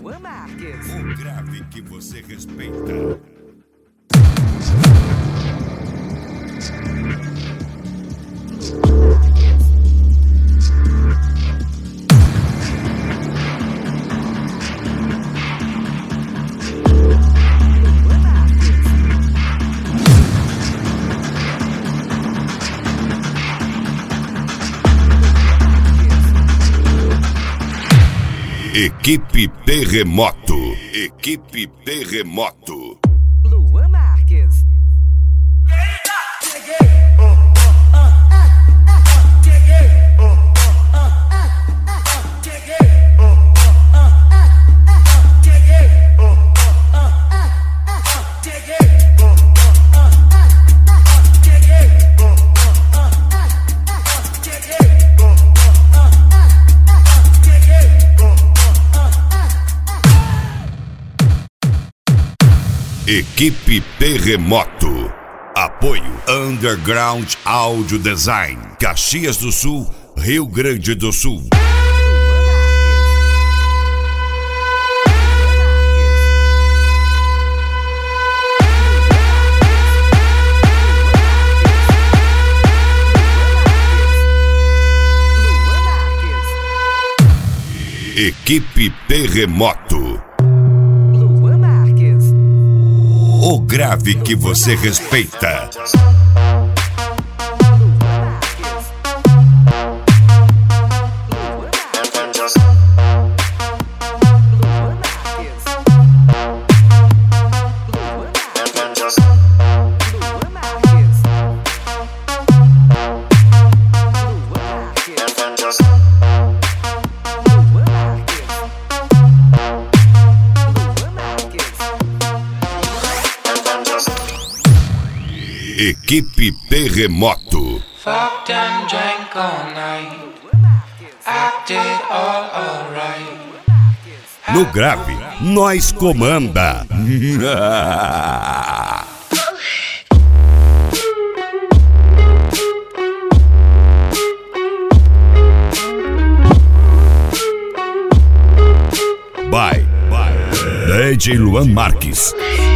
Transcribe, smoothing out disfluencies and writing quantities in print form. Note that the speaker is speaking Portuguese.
Luan Marques. O grave que você respeita. Equipe Terremoto. Equipe Terremoto. Luan Marques. Equipe Terremoto. Apoio Underground Audio Design, Caxias do Sul, Rio Grande do Sul. Equipe Terremoto. O grave que você respeita. Equipe Terremoto. Fucked and drank all night. Acted all alright. No grave, nós comanda. Bye. DJ Luan Marques.